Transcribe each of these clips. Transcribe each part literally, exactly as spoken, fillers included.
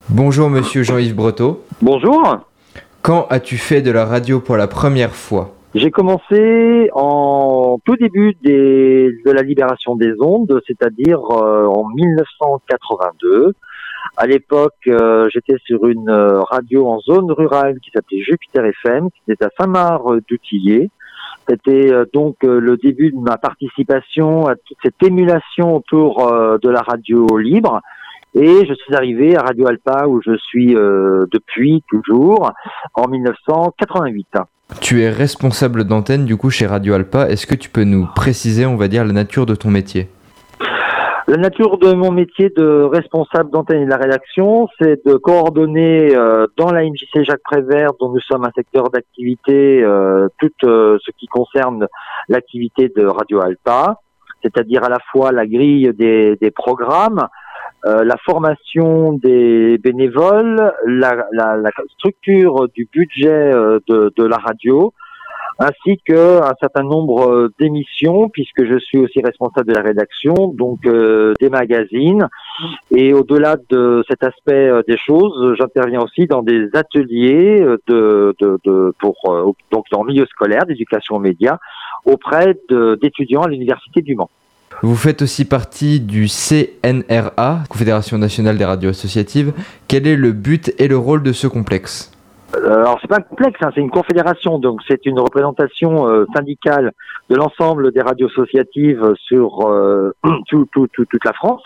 Bonjour monsieur Jean-Yves Breteau. Bonjour. Quand as-tu fait de la radio pour la première fois ? J'ai commencé en tout début des, de la libération des ondes, c'est-à-dire euh, en mille neuf cent quatre-vingt-deux. À l'époque, euh, j'étais sur une euh, radio en zone rurale qui s'appelait Jupiter F M, qui était à Saint-Marc-d'Outillier. C'était euh, donc euh, le début de ma participation à toute cette émulation autour euh, de la radio libre. Et je suis arrivé à Radio Alpa où je suis euh, depuis toujours en mille neuf cent quatre-vingt-huit. Tu es responsable d'antenne du coup chez Radio Alpa. Est-ce que tu peux nous préciser, on va dire, la nature de ton métier ? La nature de mon métier de responsable d'antenne et de la rédaction, c'est de coordonner euh, dans la M J C Jacques Prévert, dont nous sommes un secteur d'activité, euh, tout euh, ce qui concerne l'activité de Radio Alpa, c'est-à-dire à la fois la grille des, des programmes, Euh, la formation des bénévoles, la, la, la structure du budget euh, de, de la radio, ainsi qu'un certain nombre d'émissions, puisque je suis aussi responsable de la rédaction, donc euh, des magazines. Et au-delà de cet aspect euh, des choses, j'interviens aussi dans des ateliers de, de, de pour euh, donc dans le milieu scolaire, d'éducation aux médias, auprès de, d'étudiants à l'université du Mans. Vous faites aussi partie du C N R A, Confédération nationale des radios associatives. Quel est le but et le rôle de ce complexe ? euh, Alors c'est pas un complexe, hein, c'est une confédération, donc c'est une représentation euh, syndicale de l'ensemble des radios associatives sur euh, tout, tout, tout, toute la France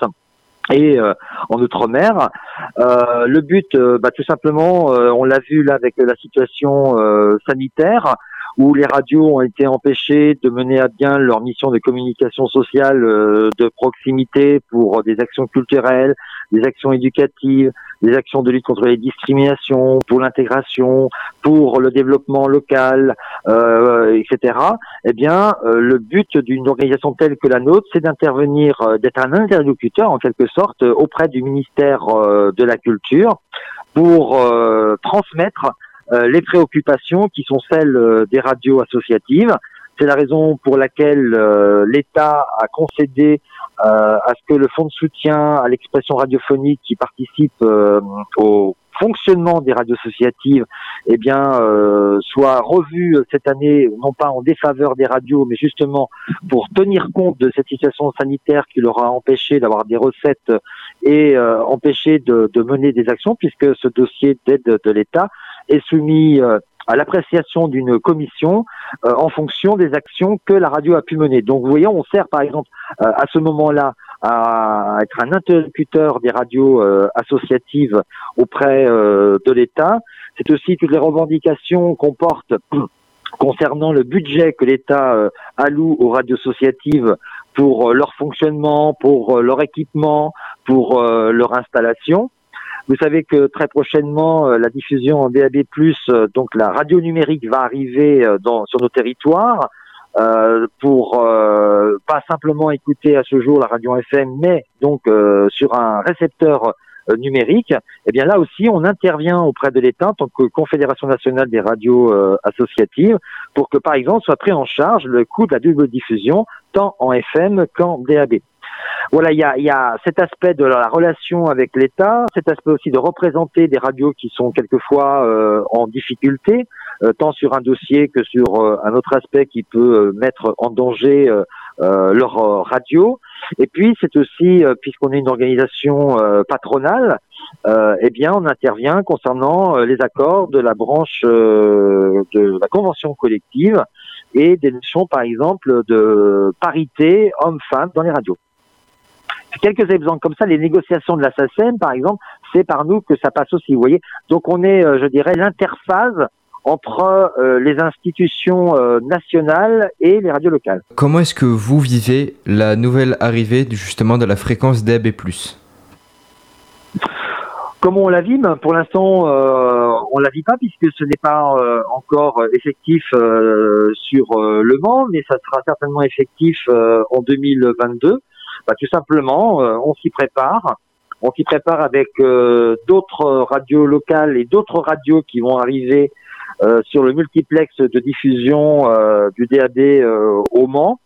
et euh, en Outre-mer. Euh, le but, euh, bah, tout simplement, euh, on l'a vu là avec la situation euh, sanitaire, où les radios ont été empêchées de mener à bien leur mission de communication sociale euh, de proximité pour des actions culturelles, des actions éducatives, des actions de lutte contre les discriminations, pour l'intégration, pour le développement local, euh, et cetera. Eh bien, euh, le but d'une organisation telle que la nôtre, c'est d'intervenir, euh, d'être un interlocuteur en quelque sorte euh, auprès du ministère euh, de la Culture pour euh, transmettre Euh, les préoccupations qui sont celles euh, des radios associatives. C'est la raison pour laquelle euh, l'État a concédé euh, à ce que le fonds de soutien à l'expression radiophonique qui participe euh, au fonctionnement des radios associatives eh bien, euh, soit revu cette année, non pas en défaveur des radios, mais justement pour tenir compte de cette situation sanitaire qui leur a empêché d'avoir des recettes et euh, empêché de, de mener des actions, puisque ce dossier d'aide de l'État est soumis euh, à l'appréciation d'une commission euh, en fonction des actions que la radio a pu mener. Donc vous voyez, on sert par exemple euh, à ce moment-là à être un interlocuteur des radios euh, associatives auprès euh, de l'État. C'est aussi toutes les revendications qu'on porte concernant le budget que l'État euh, alloue aux radios associatives pour euh, leur fonctionnement, pour euh, leur équipement, pour euh, leur installation. Vous savez que très prochainement, euh, la diffusion en D A B plus, euh, donc la radio numérique va arriver euh, dans, sur nos territoires euh, pour euh, pas simplement écouter à ce jour la radio F M, mais donc euh, sur un récepteur euh, numérique. Eh bien là aussi, on intervient auprès de l'État en tant que Confédération nationale des radios euh, associatives pour que, par exemple, soit pris en charge le coût de la double diffusion tant en F M qu'en D A B. Voilà, il y a, il y a cet aspect de la relation avec l'État, cet aspect aussi de représenter des radios qui sont quelquefois euh, en difficulté, euh, tant sur un dossier que sur euh, un autre aspect qui peut euh, mettre en danger euh, euh, leur euh, radio. Et puis c'est aussi, euh, puisqu'on est une organisation euh, patronale, euh, eh bien on intervient concernant euh, les accords de la branche euh, de la convention collective et des notions par exemple de parité homme-femme dans les radios. Quelques exemples comme ça, les négociations de la S A C E M, par exemple, c'est par nous que ça passe aussi, vous voyez. Donc on est, euh, je dirais, l'interface entre euh, les institutions euh, nationales et les radios locales. Comment est-ce que vous vivez la nouvelle arrivée justement de la fréquence D A B plus ? Comment on la vit ? Ben, pour l'instant, euh, on la vit pas puisque ce n'est pas euh, encore effectif euh, sur euh, Le Mans, mais ça sera certainement effectif euh, en deux mille vingt-deux. Bah, tout simplement, euh, on s'y prépare. On s'y prépare avec euh, d'autres radios locales et d'autres radios qui vont arriver euh, sur le multiplex de diffusion euh, du D A B euh, au Mans.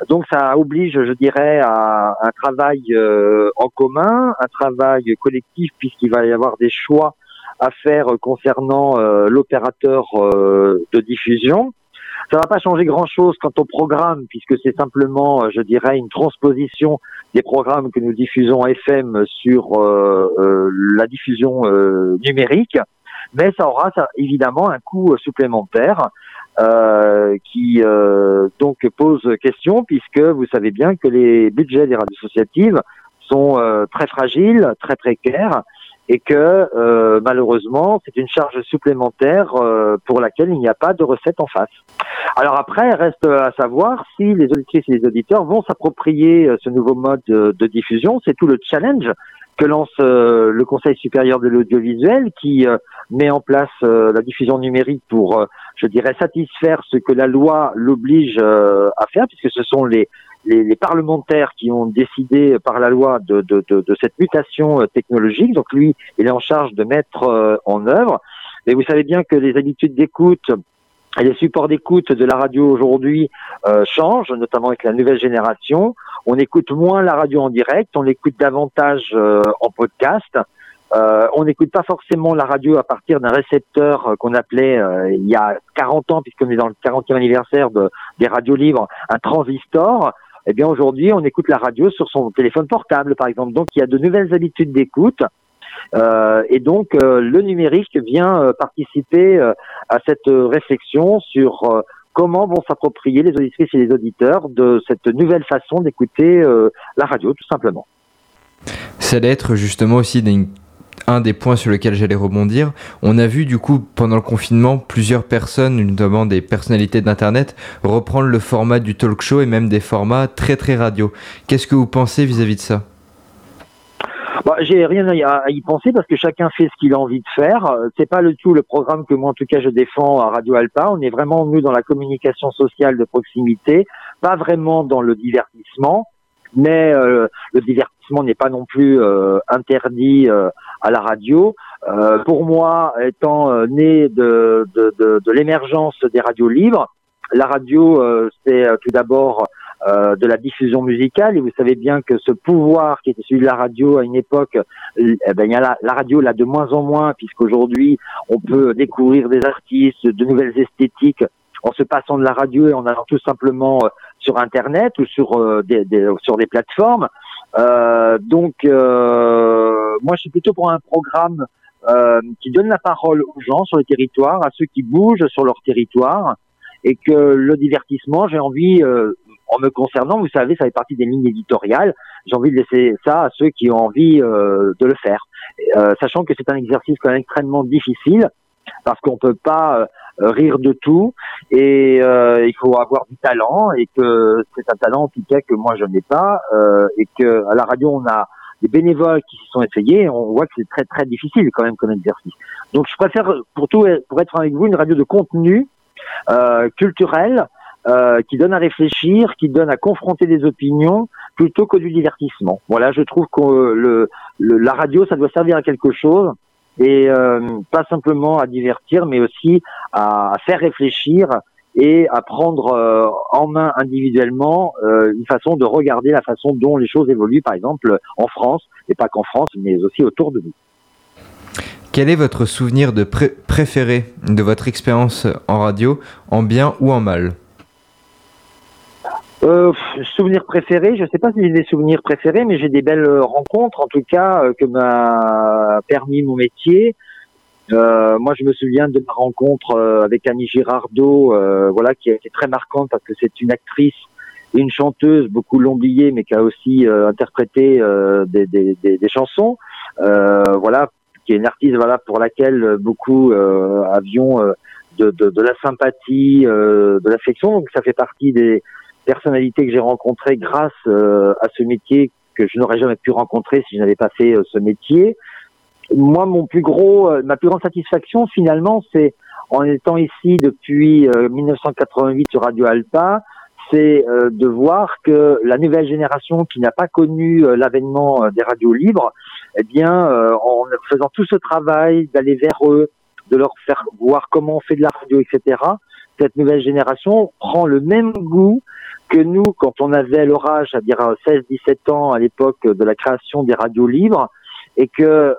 Donc ça oblige, je dirais, à un travail euh, en commun, un travail collectif, puisqu'il va y avoir des choix à faire concernant euh, l'opérateur euh, de diffusion. Ça va pas changer grand-chose quant au programme, puisque c'est simplement, je dirais, une transposition des programmes que nous diffusons F M sur euh, euh, la diffusion euh, numérique. Mais ça aura ça, évidemment un coût supplémentaire euh, qui euh, donc pose question, puisque vous savez bien que les budgets des radios associatives sont euh, très fragiles, très précaires, et que euh, malheureusement c'est une charge supplémentaire euh, pour laquelle il n'y a pas de recette en face. Alors après, il reste à savoir si les auditrices et les auditeurs vont s'approprier ce nouveau mode de, de diffusion. C'est tout le challenge que lance euh, le Conseil supérieur de l'audiovisuel, qui euh, met en place euh, la diffusion numérique pour, euh, je dirais, satisfaire ce que la loi l'oblige euh, à faire, puisque ce sont les, les, les parlementaires qui ont décidé par la loi de, de, de, de cette mutation euh, technologique. Donc lui, il est en charge de mettre euh, en œuvre. Mais vous savez bien que les habitudes d'écoute et les supports d'écoute de la radio aujourd'hui euh, changent, notamment avec la nouvelle génération. On écoute moins la radio en direct, on écoute davantage euh, en podcast. Euh, on n'écoute pas forcément la radio à partir d'un récepteur euh, qu'on appelait euh, il y a quarante ans, puisqu'on est dans le quarantième anniversaire de, des radios libres, un transistor. Eh bien aujourd'hui, on écoute la radio sur son téléphone portable, par exemple. Donc il y a de nouvelles habitudes d'écoute. Euh, et donc euh, le numérique vient euh, participer euh, à cette euh, réflexion sur euh, comment vont s'approprier les auditrices et les auditeurs de cette nouvelle façon d'écouter euh, la radio, tout simplement. Ça allait être justement aussi des, un des points sur lesquels j'allais rebondir. On a vu du coup pendant le confinement plusieurs personnes, notamment des personnalités d'internet, reprendre le format du talk show et même des formats très très radio. Qu'est-ce que vous pensez vis-à-vis de ça ? Bah, j'ai rien à y penser parce que chacun fait ce qu'il a envie de faire. C'est pas le tout le programme que moi en tout cas je défends à Radio Alpa. On est vraiment nous dans la communication sociale de proximité, pas vraiment dans le divertissement, mais euh, le divertissement n'est pas non plus euh, interdit euh, à la radio. Euh, pour moi, étant euh, né de, de, de, de l'émergence des radios libres, la radio euh, c'est euh, tout d'abord Euh, de la diffusion musicale, et vous savez bien que ce pouvoir qui était celui de la radio à une époque, eh ben, il y a la, la radio là de moins en moins, puisqu'aujourd'hui on peut découvrir des artistes, de nouvelles esthétiques en se passant de la radio et en allant tout simplement euh, sur Internet ou sur euh, des, des sur des plateformes. Euh, donc euh, moi je suis plutôt pour un programme euh, qui donne la parole aux gens sur le territoire, à ceux qui bougent sur leur territoire, et que le divertissement, j'ai envie euh, en me concernant, vous savez, ça fait partie des lignes éditoriales. J'ai envie de laisser ça à ceux qui ont envie euh, de le faire, euh, sachant que c'est un exercice quand même extrêmement difficile parce qu'on peut pas euh, rire de tout et euh, il faut avoir du talent, et que c'est un talent en tout cas que moi je n'ai pas, euh, et que à la radio on a des bénévoles qui s'y sont essayés. On voit que c'est très très difficile quand même comme exercice. Donc je préfère pour tout pour être avec vous une radio de contenu euh, culturel. Euh, qui donne à réfléchir, qui donne à confronter des opinions plutôt que du divertissement. Voilà, je trouve que le, le, la radio, ça doit servir à quelque chose, et euh, pas simplement à divertir, mais aussi à, à faire réfléchir et à prendre euh, en main individuellement euh, une façon de regarder la façon dont les choses évoluent, par exemple en France, et pas qu'en France, mais aussi autour de nous. Quel est votre souvenir de pré- préféré de votre expérience en radio, en bien ou en mal ? Euh, souvenirs préférés, je ne sais pas si j'ai des souvenirs préférés, mais j'ai des belles rencontres, en tout cas, euh, que m'a permis mon métier. Euh, moi, je me souviens de ma rencontre euh, avec Annie Girardot, euh, voilà, qui a été très marquante parce que c'est une actrice et une chanteuse, beaucoup l'ont oublié, mais qui a aussi euh, interprété euh, des, des, des, des chansons. Euh, voilà, qui est une artiste, voilà, pour laquelle beaucoup euh, avions euh, de, de, de la sympathie, euh, de l'affection. Donc, ça fait partie des personnalités que j'ai rencontrées grâce euh, à ce métier que je n'aurais jamais pu rencontrer si je n'avais pas fait euh, ce métier. Moi, mon plus gros, euh, ma plus grande satisfaction finalement, c'est en étant ici depuis euh, mille neuf cent quatre-vingt-huit sur Radio Alpa, c'est euh, de voir que la nouvelle génération qui n'a pas connu euh, l'avènement euh, des radios libres, eh bien, euh, en faisant tout ce travail d'aller vers eux, de leur faire voir comment on fait de la radio, et cetera, cette nouvelle génération prend le même goût que nous quand on avait leur âge, c'est-à-dire seize dix-sept ans à l'époque de la création des radios libres, et que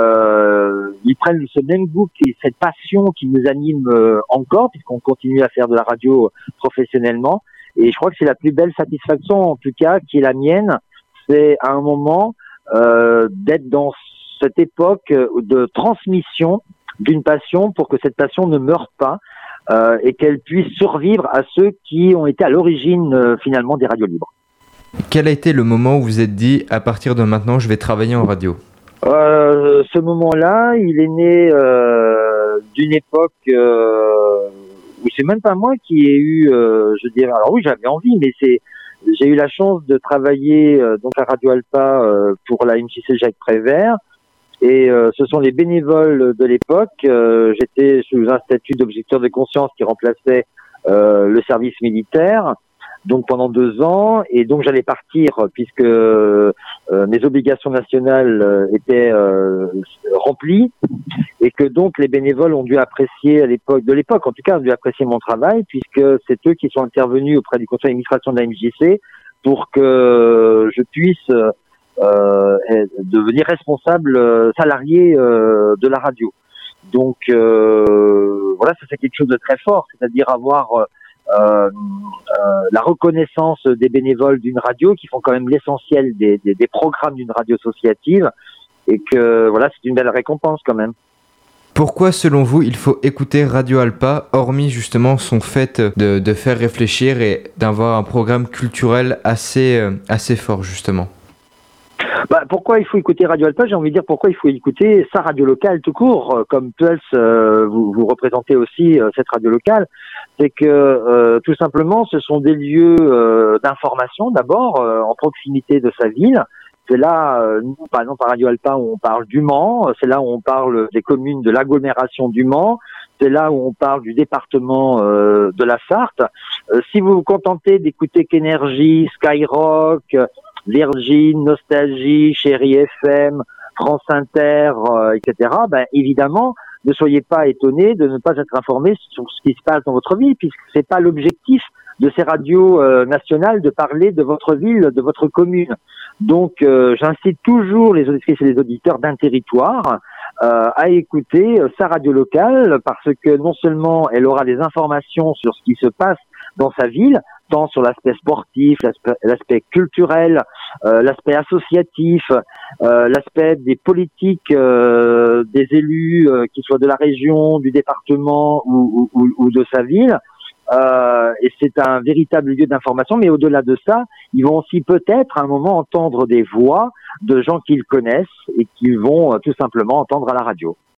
euh, ils prennent ce même goût, cette passion qui nous anime euh, encore, puisqu'on continue à faire de la radio professionnellement. Et je crois que c'est la plus belle satisfaction, en tout cas, qui est la mienne, c'est à un moment euh, d'être dans cette époque de transmission d'une passion pour que cette passion ne meure pas euh, et qu'elle puisse survivre à ceux qui ont été à l'origine euh, finalement des radios libres. Quel a été le moment où vous vous êtes dit, à partir de maintenant, je vais travailler en radio ? euh, Ce moment-là, il est né euh, d'une époque euh, où c'est même pas moi qui ai eu, euh, je dirais, alors oui, j'avais envie, mais c'est j'ai eu la chance de travailler euh, donc à Radio Alpa euh, pour la M J C Jacques Prévert. Et euh, ce sont les bénévoles de l'époque. Euh, j'étais sous un statut d'objecteur de conscience qui remplaçait euh, le service militaire, donc pendant deux ans. Et donc j'allais partir puisque euh, mes obligations nationales euh, étaient euh, remplies, et que donc les bénévoles ont dû apprécier à l'époque, de l'époque en tout cas, ont dû apprécier mon travail, puisque c'est eux qui sont intervenus auprès du conseil d'administration de la M J C pour que je puisse Euh, devenir responsable euh, salarié euh, de la radio. Donc euh, voilà, ça c'est quelque chose de très fort, c'est-à-dire avoir euh, euh, la reconnaissance des bénévoles d'une radio qui font quand même l'essentiel des, des, des programmes d'une radio associative, et que voilà, c'est une belle récompense quand même. Pourquoi, selon vous, il faut écouter Radio Alpa, hormis justement son fait de, de faire réfléchir et d'avoir un programme culturel assez, euh, assez fort justement ? Bah, pourquoi il faut écouter Radio Alpa? J'ai envie de dire pourquoi il faut écouter sa radio locale tout court, comme Pulse, euh, vous, vous représentez aussi euh, cette radio locale. C'est que euh, tout simplement, ce sont des lieux euh, d'information d'abord, euh, en proximité de sa ville. C'est là, euh, nous, par exemple, à Radio Alpa, où on parle du Mans, c'est là où on parle des communes de l'agglomération du Mans, c'est là où on parle du département euh, de la Sarthe. Euh, si vous vous contentez d'écouter qu'Énergie, Skyrock, Virgin, Nostalgie, Chérie F M, France Inter, euh, et cetera, ben évidemment, ne soyez pas étonnés de ne pas être informés sur ce qui se passe dans votre ville, puisque c'est pas l'objectif de ces radios euh, nationales de parler de votre ville, de votre commune. Donc, euh, j'incite toujours les auditrices et les auditeurs d'un territoire euh, à écouter euh, sa radio locale, parce que non seulement elle aura des informations sur ce qui se passe dans sa ville, tant sur l'aspect sportif, l'aspect, l'aspect culturel, euh, l'aspect associatif, euh, l'aspect des politiques euh, des élus, euh, qu'ils soient de la région, du département ou, ou, ou de sa ville. Euh, et c'est un véritable lieu d'information, mais au-delà de ça, ils vont aussi peut-être à un moment entendre des voix de gens qu'ils connaissent et qu'ils vont euh, tout simplement entendre à la radio.